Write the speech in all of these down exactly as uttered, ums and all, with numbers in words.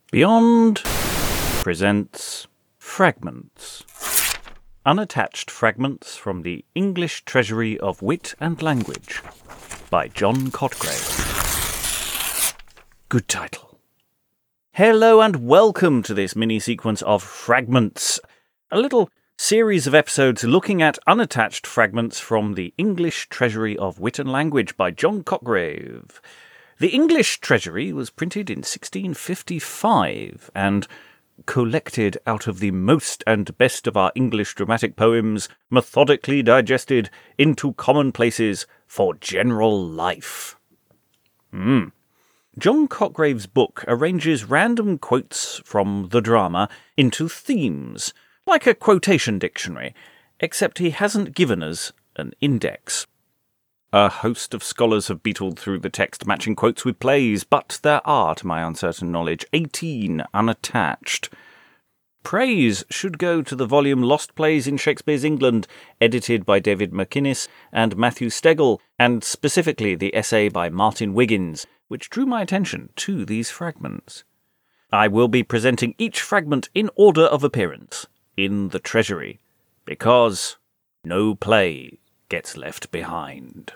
Beyond presents Fragments. Unattached fragments from the English treasury of wit and language by John Cotgrave. Good title. Hello and welcome to this mini-sequence of Fragments, a little series of episodes looking at unattached fragments from the English treasury of wit and language by John Cotgrave. The English treasury was printed in sixteen fifty-five and collected out of the most and best of our English dramatic poems, methodically digested into commonplaces for general life. Mm. John Cotgrave's book arranges random quotes from the drama into themes, like a quotation dictionary, except he hasn't given us an index. A host of scholars have beetled through the text matching quotes with plays, but there are, to my uncertain knowledge, eighteen unattached. Praise should go to the volume Lost Plays in Shakespeare's England, edited by David McInnes and Matthew Stegall, and specifically the essay by Martin Wiggins, which drew my attention to these fragments. I will be presenting each fragment in order of appearance in the treasury, because no play gets left behind.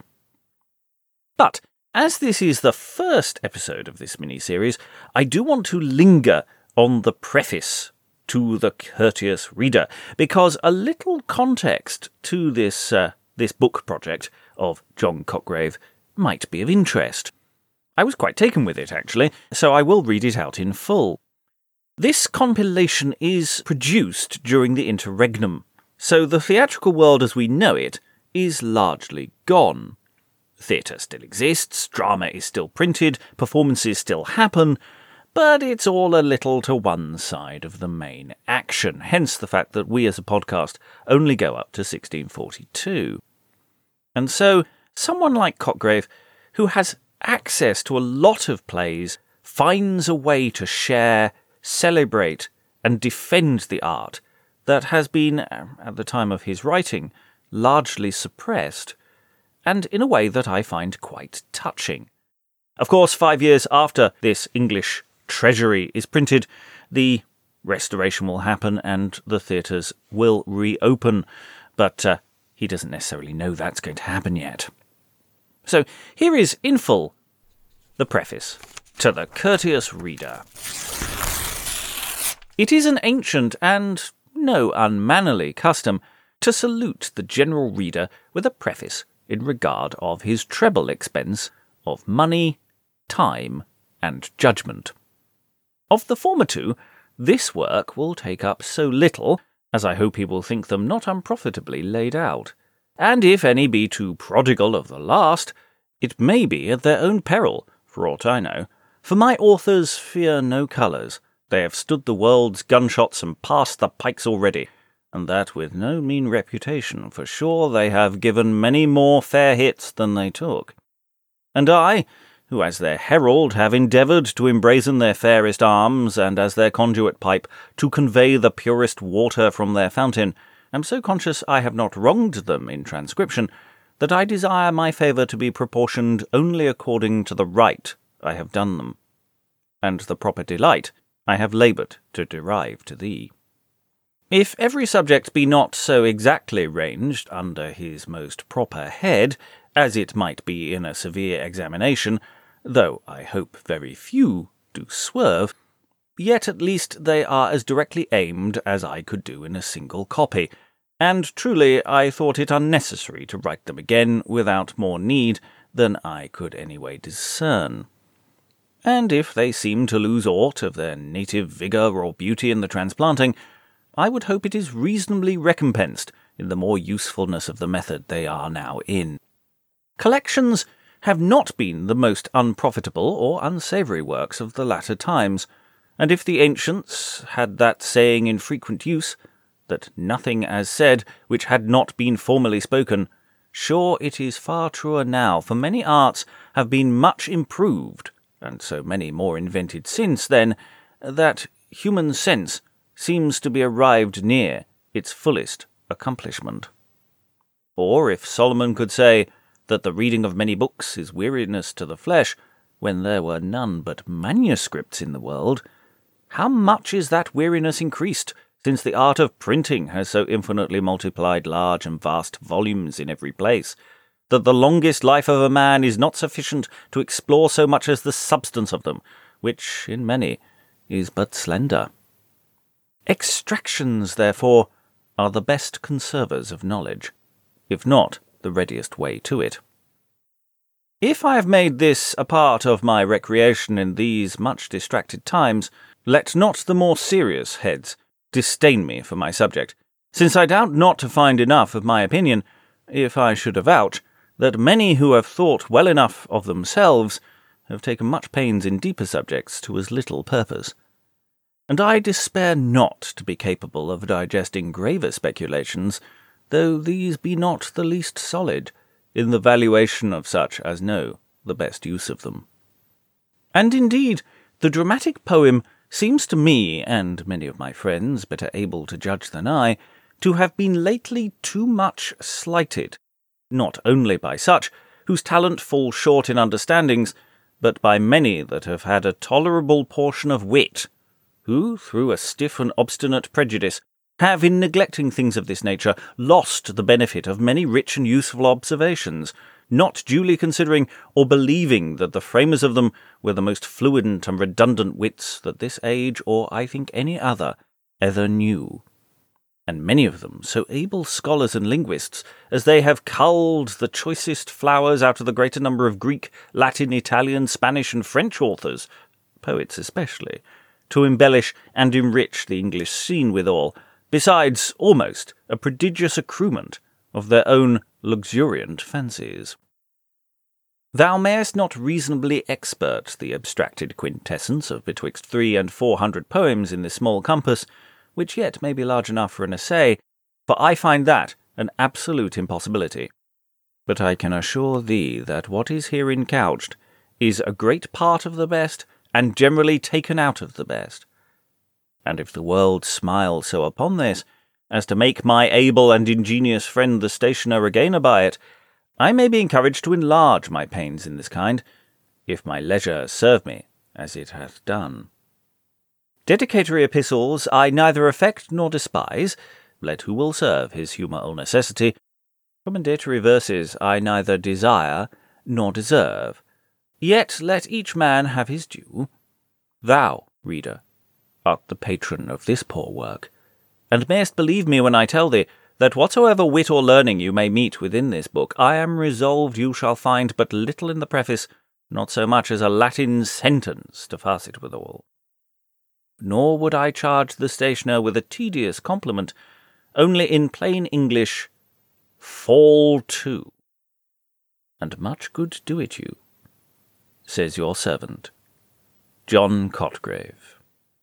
But, as this is the first episode of this mini-series, I do want to linger on the preface to the courteous reader, because a little context to this uh, this book project of John Cotgrave might be of interest. I was quite taken with it, actually, so I will read it out in full. This compilation is produced during the interregnum, so the theatrical world as we know it is largely gone. Theatre still exists, drama is still printed, performances still happen, but it's all a little to one side of the main action, hence the fact that we as a podcast only go up to sixteen forty-two. And so, someone like Cotgrave, who has access to a lot of plays, finds a way to share, celebrate, and defend the art that has been, at the time of his writing, largely suppressed, and in a way that I find quite touching. Of course, five years after this English treasury is printed, the restoration will happen and the theatres will reopen, but uh, he doesn't necessarily know that's going to happen yet. So here is, in full, the preface to the courteous reader. It is an ancient and no unmannerly custom to salute the general reader with a preface in regard of his treble expense of money, time, and judgment. Of the former two, this work will take up so little, as I hope he will think them not unprofitably laid out, and if any be too prodigal of the last, it may be at their own peril, for aught I know, for my authors fear no colours. They have stood the world's gunshots and passed the pikes already, and that with no mean reputation, for sure they have given many more fair hits than they took. And I, who as their herald have endeavoured to embrazen their fairest arms, and as their conduit pipe to convey the purest water from their fountain, am so conscious I have not wronged them in transcription, that I desire my favour to be proportioned only according to the right I have done them, and the proper delight I have laboured to derive to thee. If every subject be not so exactly ranged under his most proper head, as it might be in a severe examination, though I hope very few do swerve, yet at least they are as directly aimed as I could do in a single copy, and truly I thought it unnecessary to write them again without more need than I could anyway discern. And if they seem to lose aught of their native vigour or beauty in the transplanting, I would hope it is reasonably recompensed in the more usefulness of the method they are now in. Collections have not been the most unprofitable or unsavoury works of the latter times, and if the ancients had that saying in frequent use, that nothing as said which had not been formerly spoken, sure it is far truer now, for many arts have been much improved, and so many more invented since then, that human sense seems to be arrived near its fullest accomplishment. Or if Solomon could say that the reading of many books is weariness to the flesh, when there were none but manuscripts in the world, how much is that weariness increased, since the art of printing has so infinitely multiplied large and vast volumes in every place, that the longest life of a man is not sufficient to explore so much as the substance of them, which, in many, is but slender. Extractions, therefore, are the best conservers of knowledge, if not the readiest way to it. If I have made this a part of my recreation in these much distracted times, let not the more serious heads disdain me for my subject, since I doubt not to find enough of my opinion, if I should avouch, that many who have thought well enough of themselves have taken much pains in deeper subjects to as little purpose. And I despair not to be capable of digesting graver speculations, though these be not the least solid, in the valuation of such as know the best use of them. And indeed, the dramatic poem seems to me, and many of my friends better able to judge than I, to have been lately too much slighted, not only by such whose talent falls short in understandings, but by many that have had a tolerable portion of wit, who, through a stiff and obstinate prejudice, have, in neglecting things of this nature, lost the benefit of many rich and useful observations, not duly considering or believing that the framers of them were the most fluent and redundant wits that this age, or I think any other, ever knew. And many of them so able scholars and linguists, as they have culled the choicest flowers out of the greater number of Greek, Latin, Italian, Spanish, and French authors, poets especially, to embellish and enrich the English scene withal, besides almost a prodigious accruement of their own luxuriant fancies. Thou mayest not reasonably expert the abstracted quintessence of betwixt three and four hundred poems in this small compass, which yet may be large enough for an essay, for I find that an absolute impossibility. But I can assure thee that what is herein couched is a great part of the best, and generally taken out of the best. And if the world smile so upon this, as to make my able and ingenious friend the stationer a gainer by it, I may be encouraged to enlarge my pains in this kind, if my leisure serve me as it hath done. Dedicatory epistles I neither affect nor despise, let who will serve his humour or necessity. Commendatory verses I neither desire nor deserve, yet let each man have his due. Thou, reader, art the patron of this poor work, and mayest believe me when I tell thee that whatsoever wit or learning you may meet within this book, I am resolved you shall find but little in the preface, not so much as a Latin sentence to farce it withal. Nor would I charge the stationer with a tedious compliment, only in plain English, fall to. And much good do it you, says your servant, John Cotgrave.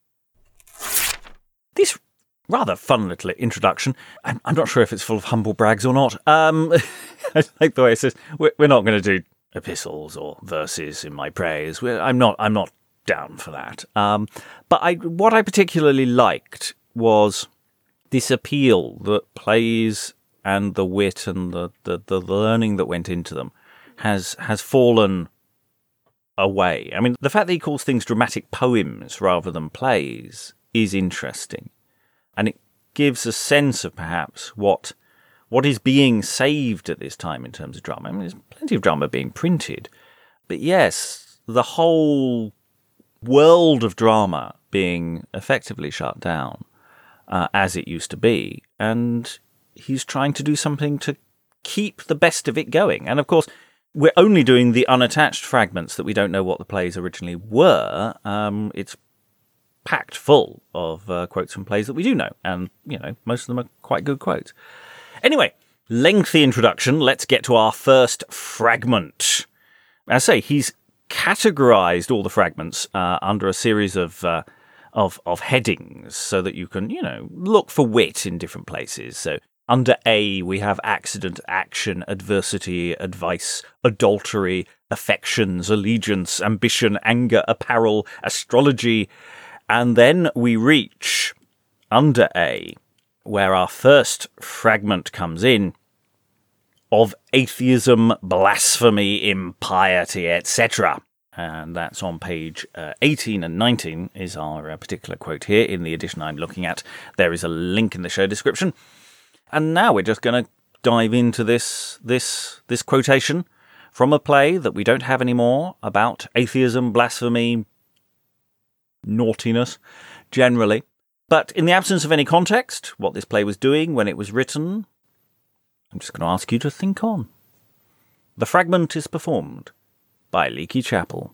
This rather fun little introduction. I'm, I'm not sure if it's full of humble brags or not. Um, I like the way it says, we're, we're not going to do epistles or verses in my praise. We're, I'm not. I'm not down for that. Um, but I, what I particularly liked was this appeal that plays and the wit and the, the, the learning that went into them has has fallen away. I mean, the fact that he calls things dramatic poems rather than plays is interesting. And it gives a sense of perhaps what what is being saved at this time in terms of drama. I mean, there's plenty of drama being printed. But yes, the whole world of drama being effectively shut down uh, as it used to be. And he's trying to do something to keep the best of it going. And of course, we're only doing the unattached fragments that we don't know what the plays originally were. Um, it's packed full of uh, quotes from plays that we do know. And, you know, most of them are quite good quotes. Anyway, lengthy introduction. Let's get to our first fragment. As I say, he's categorized all the fragments uh, under a series of, uh, of of headings so that you can, you know, look for wit in different places. So under A, we have accident, action, adversity, advice, adultery, affections, allegiance, ambition, anger, apparel, astrology. And then we reach under A, where our first fragment comes in, of atheism, blasphemy, impiety, et cetera. and that's on page uh, eighteen and nineteen is our uh, particular quote here in the edition I'm looking at. There is a link in the show description. And now we're just going to dive into this this this quotation from a play that we don't have anymore about atheism, blasphemy, naughtiness, generally. But in the absence of any context, what this play was doing when it was written, I'm just going to ask you to think on. The fragment is performed by Leaky Chapel.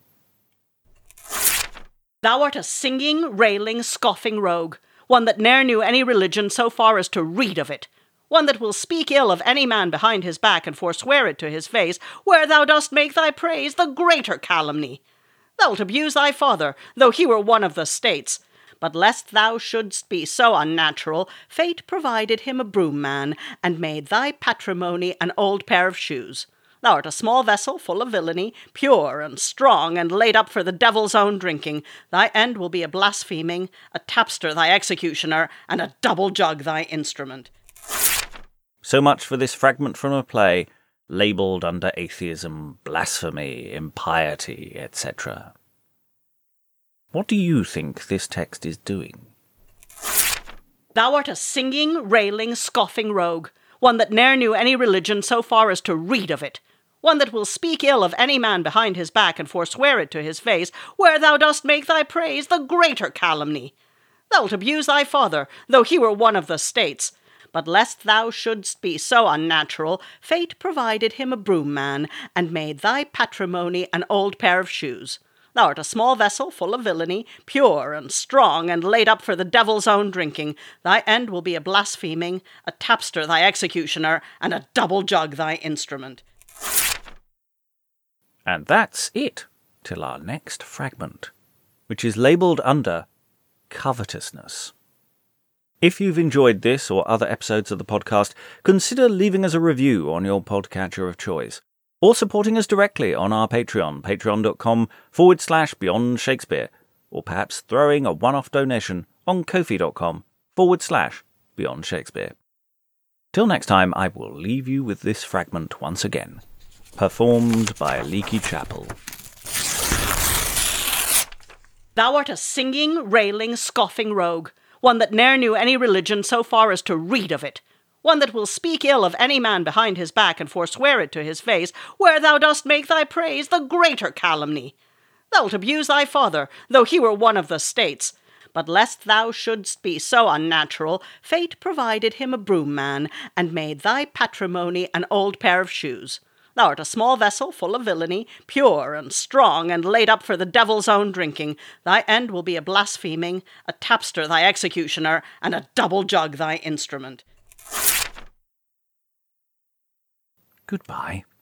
Thou art a singing, railing, scoffing rogue, one that ne'er knew any religion so far as to read of it, one that will speak ill of any man behind his back and forswear it to his face, where thou dost make thy praise the greater calumny. Thou'lt abuse thy father, though he were one of the states. But lest thou shouldst be so unnatural, fate provided him a broom man, and made thy patrimony an old pair of shoes. Thou art a small vessel full of villainy, pure and strong, and laid up for the devil's own drinking. Thy end will be a blaspheming, a tapster thy executioner, and a double jug thy instrument. So much for this fragment from a play, labelled under atheism, blasphemy, impiety, et cetera. What do you think this text is doing? Thou art a singing, railing, scoffing rogue, one that ne'er knew any religion so far as to read of it, one that will speak ill of any man behind his back and forswear it to his face, where thou dost make thy praise the greater calumny. Thou'lt abuse thy father, though he were one of the states. But lest thou shouldst be so unnatural, fate provided him a broom man, and made thy patrimony an old pair of shoes. Thou art a small vessel full of villainy, pure and strong, and laid up for the devil's own drinking. Thy end will be a blaspheming, a tapster thy executioner, and a double jug thy instrument. And that's it, till our next fragment, which is labelled under covetousness. If you've enjoyed this or other episodes of the podcast, consider leaving us a review on your podcatcher of choice, or supporting us directly on our Patreon, patreon.com forward slash Beyond Shakespeare, or perhaps throwing a one-off donation on ko-fi.com forward slash Beyond Shakespeare. Till next time, I will leave you with this fragment once again, performed by Leaky Chapel. Thou art a singing, railing, scoffing rogue, one that ne'er knew any religion so far as to read of it, one that will speak ill of any man behind his back and forswear it to his face, where thou dost make thy praise the greater calumny. Thou'lt abuse thy father, though he were one of the states. But lest thou shouldst be so unnatural, fate provided him a broom man, and made thy patrimony an old pair of shoes. Thou art a small vessel full of villainy, pure and strong, and laid up for the devil's own drinking. Thy end will be a blaspheming, a tapster thy executioner, and a double jug thy instrument. Goodbye.